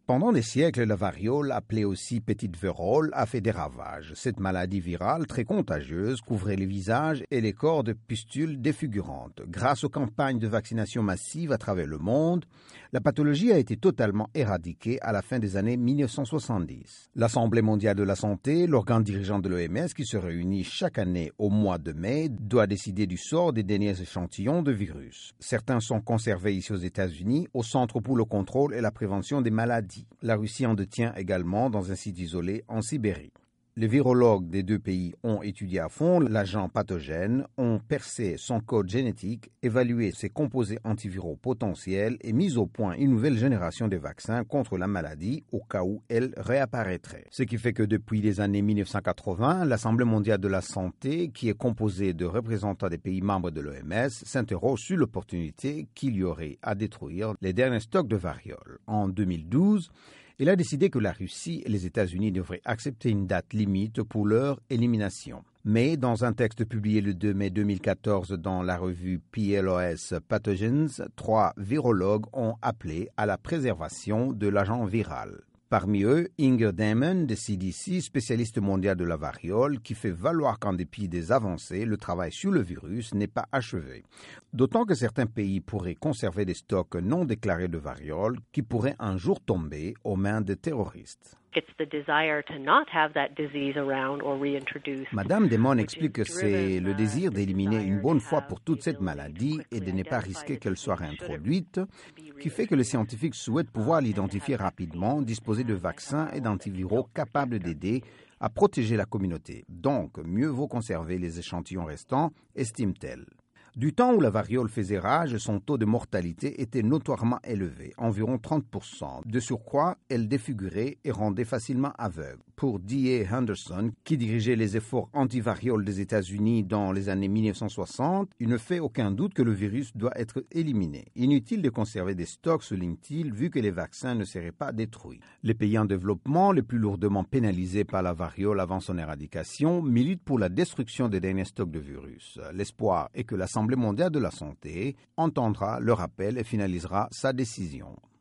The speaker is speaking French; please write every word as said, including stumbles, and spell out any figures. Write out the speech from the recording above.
Pendant des siècles, la variole, appelée aussi petite vérole, a fait des ravages. Cette maladie virale très contagieuse couvrait les visages et les corps de pustules défigurantes. Grâce aux campagnes de vaccination massive à travers le monde, la pathologie a été totalement éradiquée à la fin des années mille neuf cent soixante-dix. L'Assemblée mondiale de la santé, l'organe dirigeant de l'O M S qui se réunit chaque année au mois de mai, doit décider du sort des derniers échantillons de virus. Certains sont conservés ici aux États-Unis, au Centre pour le contrôle et la prévention des maladies. La Russie en détient également dans un site isolé en Sibérie. Les virologues des deux pays ont étudié à fond l'agent pathogène, ont percé son code génétique, évalué ses composés antiviraux potentiels et mis au point une nouvelle génération de vaccins contre la maladie au cas où elle réapparaîtrait. Ce qui fait que depuis les années mille neuf cent quatre-vingts, l'Assemblée mondiale de la santé, qui est composée de représentants des pays membres de l'O M S, s'interroge sur l'opportunité qu'il y aurait à détruire les derniers stocks de variole. En deux mille douze, il a décidé que la Russie et les États-Unis devraient accepter une date limite pour leur élimination. Mais dans un texte publié le deux mai deux mille quatorze dans la revue P L O S Pathogens, trois virologues ont appelé à la préservation de l'agent viral. Parmi eux, Inger Damon de C D C, spécialiste mondial de la variole, qui fait valoir qu'en dépit des avancées, le travail sur le virus n'est pas achevé. D'autant que certains pays pourraient conserver des stocks non déclarés de variole qui pourraient un jour tomber aux mains de terroristes. Madame Damon explique que c'est le désir d'éliminer une bonne fois pour toutes cette maladie et de ne pas risquer qu'elle soit réintroduite qui fait que les scientifiques souhaitent pouvoir l'identifier rapidement, disposer de vaccins et d'antiviraux capables d'aider à protéger la communauté. Donc, mieux vaut conserver les échantillons restants, estime-t-elle. Du temps où la variole faisait rage, son taux de mortalité était notoirement élevé, environ trente pour cent. De surcroît, elle défigurait et rendait facilement aveugle. Pour D A Henderson, qui dirigeait les efforts antivarioles des États-Unis dans les années mille neuf cent soixante, il ne fait aucun doute que le virus doit être éliminé. Inutile de conserver des stocks, souligne-t-il, vu que les vaccins ne seraient pas détruits. Les pays en développement, les plus lourdement pénalisés par la variole avant son éradication, militent pour la destruction des derniers stocks de virus. L'espoir est que l'Assemblée mondiale de la santé entendra leur appel et finalisera sa décision.